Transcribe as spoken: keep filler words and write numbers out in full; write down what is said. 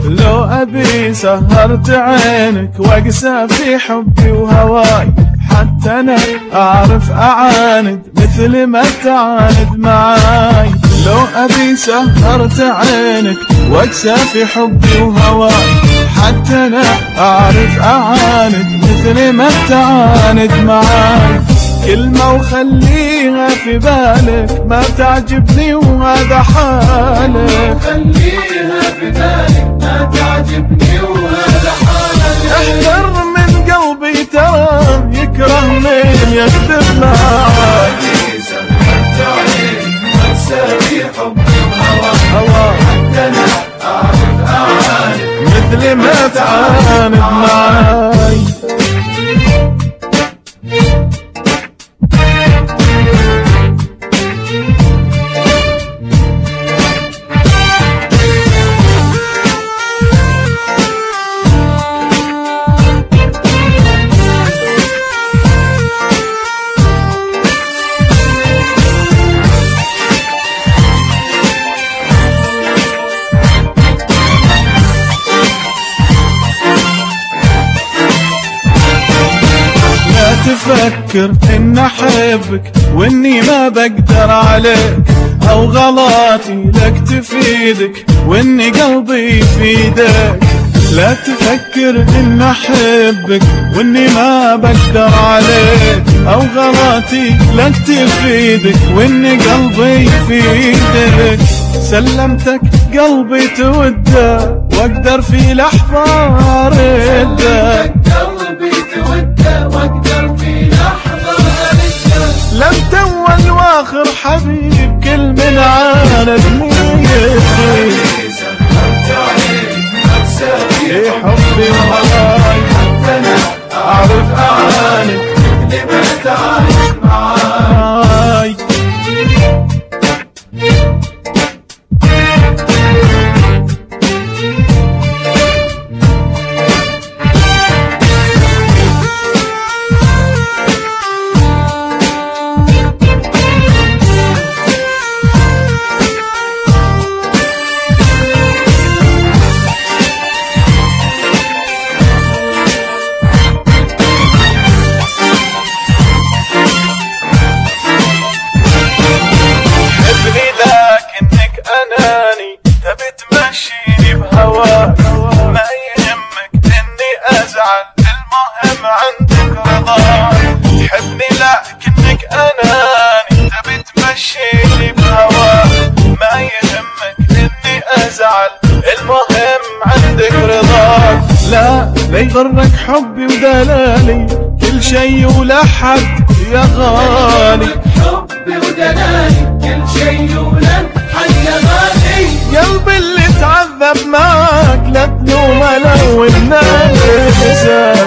لو أبي سهرت عينك واقسى في حبي وهواي، حتى أنا أعرف أعاند مثل ما تعاند معاي. لو أبي سهرت عينك واقسى في حبي وهواي، حتى أنا أعرف أعاند مثل ما تعاند معاي. كلمة وخليها في بالك ما تعجبني وهذا حالك، خليها في بالك ما تعجبني وهذا حالك. احذر من قلبي ترى يكره من يكذب معاك. سهرت عينك واقسى في حبي وهواك، حتى أنا أعرف أعاند مثل ما تعاند معاي. تفكر إن أحبك وإني ما بقدر عليك، أو غلطي لك تفيدك وإني قلبي يفيدك. لا تفكر إن أحبك وإني ما بقدر عليك، أو غلطي لك تفيدك وإني قلبي يفيدك. سلمتك قلبي توده واقدر في لحظة أرده، قلبي توده واقدر في لحظة أرده. لم تول واخر حبيب كل من عاند نيتي. سهرت عينك واقسى في حبي وهواي، حتى أنا أعرف أعاند مثل ما تعاند معاي. ما يهمك اني ازعل، المهم عندك رضاك. حبني لكنك اناني تبي تمشيني بهواك. ما يهمك اني ازعل، المهم عندك رضاك. لا لا يغرك حبي ودلالي، كل شي ولا حد يا غالي. حبي ودلالي كل شي ولا حد يا غالي. قلبي اللي تعذب معاك لا تلومه لو انك